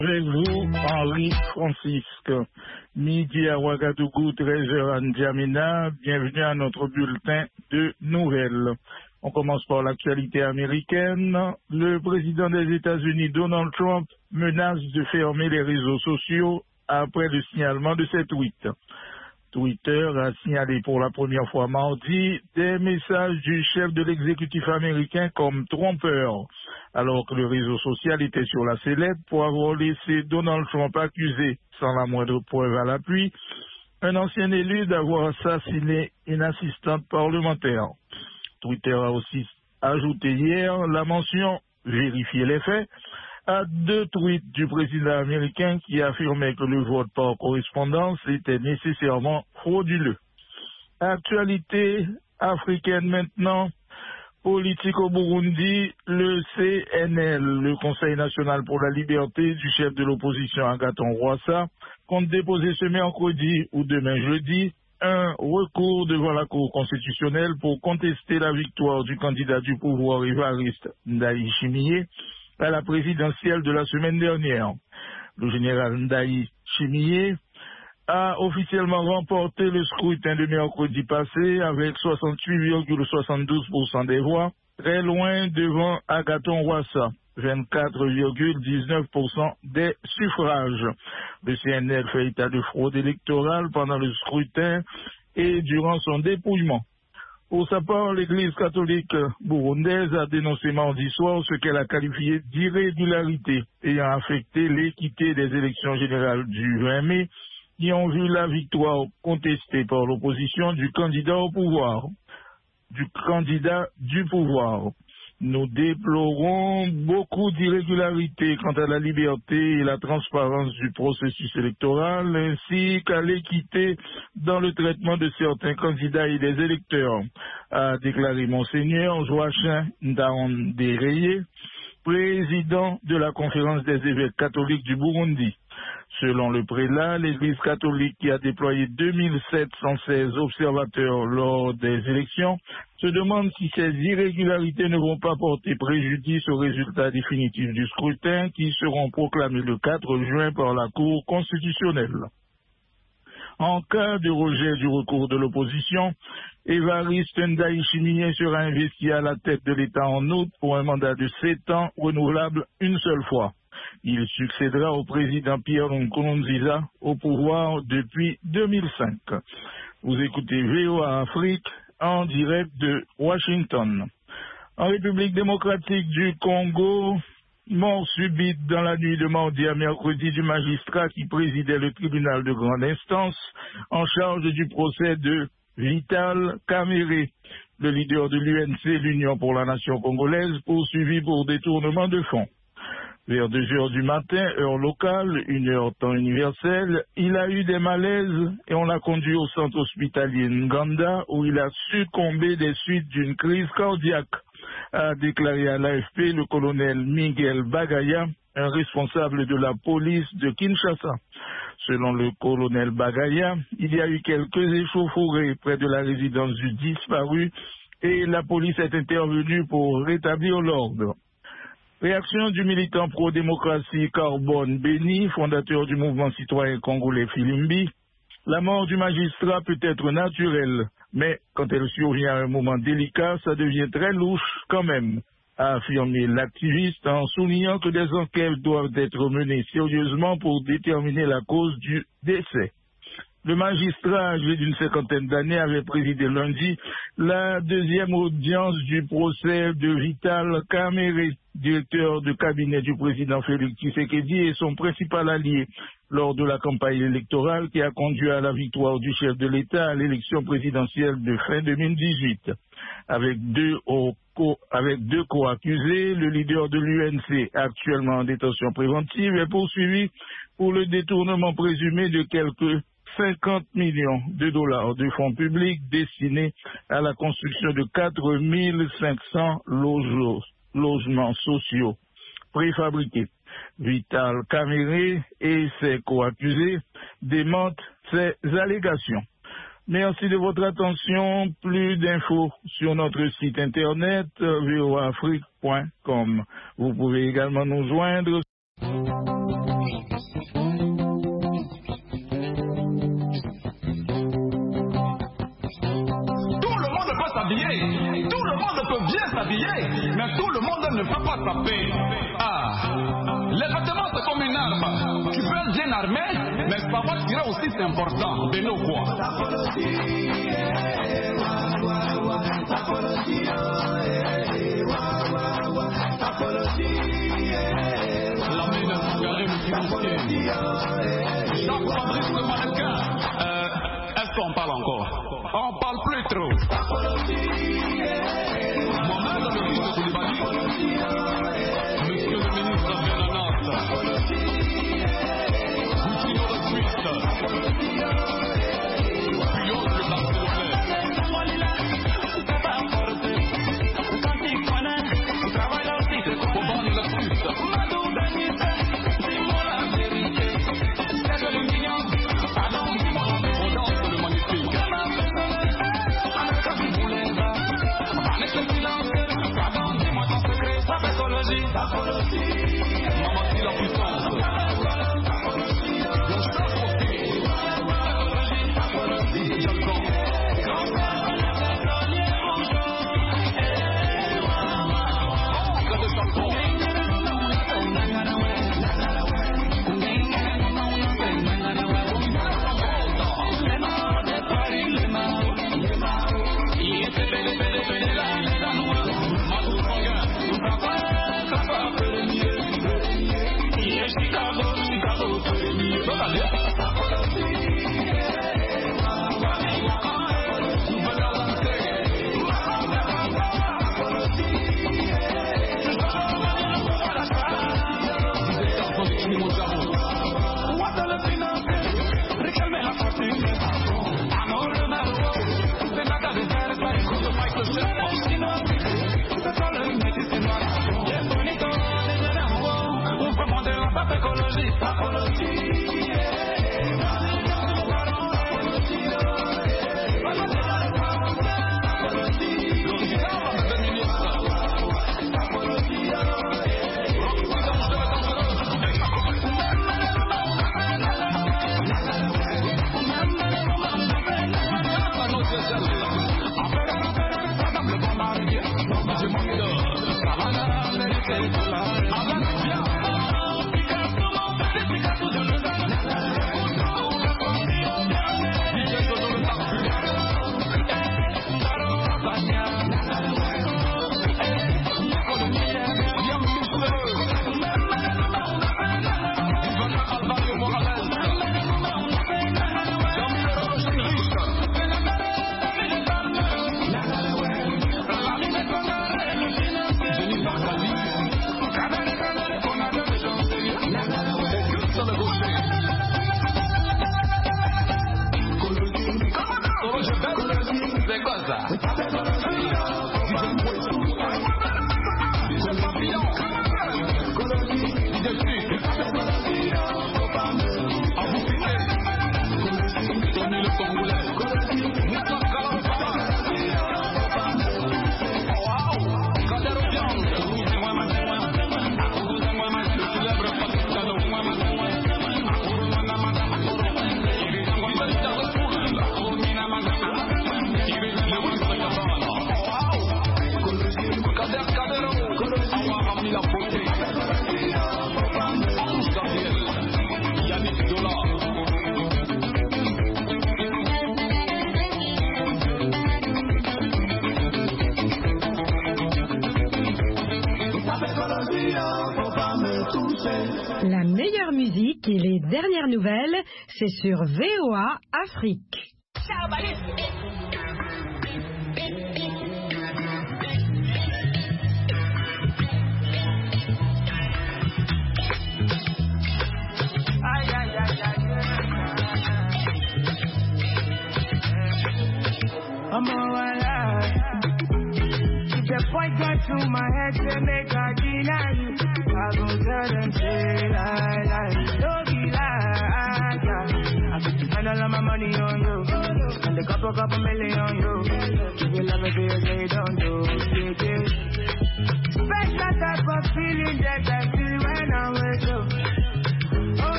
Avec vous, Henri Francisque. Midi à Ouagadougou, 13h à N'Djamena. Bienvenue à notre bulletin de nouvelles. On commence par l'actualité américaine. Le président des États-Unis, Donald Trump, menace de fermer les réseaux sociaux après le signalement de ses tweets. Twitter a signalé pour la première fois mardi des messages du chef de l'exécutif américain comme trompeurs, alors que le réseau social était sur la sellette pour avoir laissé Donald Trump accusé, sans la moindre preuve à l'appui, un ancien élu d'avoir assassiné une assistante parlementaire. Twitter a aussi ajouté hier la mention « Vérifier les faits » à 2 tweets du président américain qui affirmait que le vote par correspondance était nécessairement frauduleux. Actualité africaine maintenant, politique au Burundi, le CNL, le Conseil national pour la liberté du chef de l'opposition Agathon Rwasa, compte déposer ce mercredi ou demain jeudi un recours devant la Cour constitutionnelle pour contester la victoire du candidat du pouvoir Évariste Ndayishimiye à la présidentielle de la semaine dernière. Le général Ndayishimiye a officiellement remporté le scrutin de mercredi passé avec 68,72% des voix, très loin devant Agathon Rwasa, 24,19% des suffrages. Le CNL fait état de fraude électorale pendant le scrutin et durant son dépouillement. Pour sa part, l'Église catholique burundaise a dénoncé mardi soir ce qu'elle a qualifié d'irrégularité ayant affecté l'équité des élections générales du 20 mai qui ont vu la victoire contestée par l'opposition du candidat au pouvoir. Nous déplorons beaucoup d'irrégularités quant à la liberté et la transparence du processus électoral ainsi qu'à l'équité dans le traitement de certains candidats et des électeurs, a déclaré Monseigneur Joachim Ndaondereye, président de la conférence des évêques catholiques du Burundi. Selon le prélat, l'Église catholique qui a déployé 2716 observateurs lors des élections se demande si ces irrégularités ne vont pas porter préjudice aux résultats définitifs du scrutin qui seront proclamés le 4 juin par la Cour constitutionnelle. En cas de rejet du recours de l'opposition, Évariste Ndayishimiye sera investi à la tête de l'État en août pour un mandat de 7 ans renouvelable une seule fois. Il succédera au président Pierre Nkurunziza au pouvoir depuis 2005. Vous écoutez VOA Afrique en direct de Washington. En République démocratique du Congo, mort subite dans la nuit de mardi à mercredi du magistrat qui présidait le tribunal de grande instance en charge du procès de Vital Kamerhe, le leader de l'UNC, l'Union pour la Nation congolaise, poursuivi pour détournement de fonds. Vers 2h du matin, heure locale, 1h temps universel, il a eu des malaises et on l'a conduit au centre hospitalier Nganda où il a succombé des suites d'une crise cardiaque, a déclaré à l'AFP le colonel Miguel Bagaya, un responsable de la police de Kinshasa. Selon le colonel Bagaya, il y a eu quelques échauffourées près de la résidence du disparu et la police est intervenue pour rétablir l'ordre. Réaction du militant pro-démocratie Carbone Béni, fondateur du mouvement citoyen congolais Filimbi. La mort du magistrat peut être naturelle, mais quand elle survient à un moment délicat, ça devient très louche quand même, a affirmé l'activiste en soulignant que des enquêtes doivent être menées sérieusement pour déterminer la cause du décès. Le magistrat, âgé d'une 50aine d'années, avait présidé lundi la deuxième audience du procès de Vital Kamerhe, directeur de cabinet du président Félix Tshisekedi et son principal allié lors de la campagne électorale qui a conduit à la victoire du chef de l'État à l'élection présidentielle de fin 2018. Avec deux co-accusés, le leader de l'UNC, actuellement en détention préventive, est poursuivi pour le détournement présumé de quelques 50 millions de dollars de fonds publics destinés à la construction de 4500 logements sociaux préfabriqués. Vital Kamerhe et ses co-accusés démentent ces allégations. Merci de votre attention. Plus d'infos sur notre site internet voaafrique.com. Vous pouvez également nous joindre. ne va pas taper. Les vêtements c'est comme une arme. Tu peux être bien armé, mais savoir tirer aussi c'est important. De nos quoi. La menace Karim financier. Jean-Fabrice le mannequin. Est-ce qu'on parle encore? On parle plus trop. Moi-même dans le ministre de Koulibaly. Monsieur le ministre Bernard. Coutinho le Suisse. Puyol le Barcelonais. Boban le Suisse. Audace le magnifique. Mamati la puissance. Le chef aussi. Jalgan. La meilleure musique et les dernières nouvelles, c'est sur VOA Afrique. I'm alright. The point got to my head to make I deny you. I gon' tell them say lie, don't be lie. I could spend all of my money on you, and a couple million on you. Give you love if you say don't do, yeah. Special type of feeling that I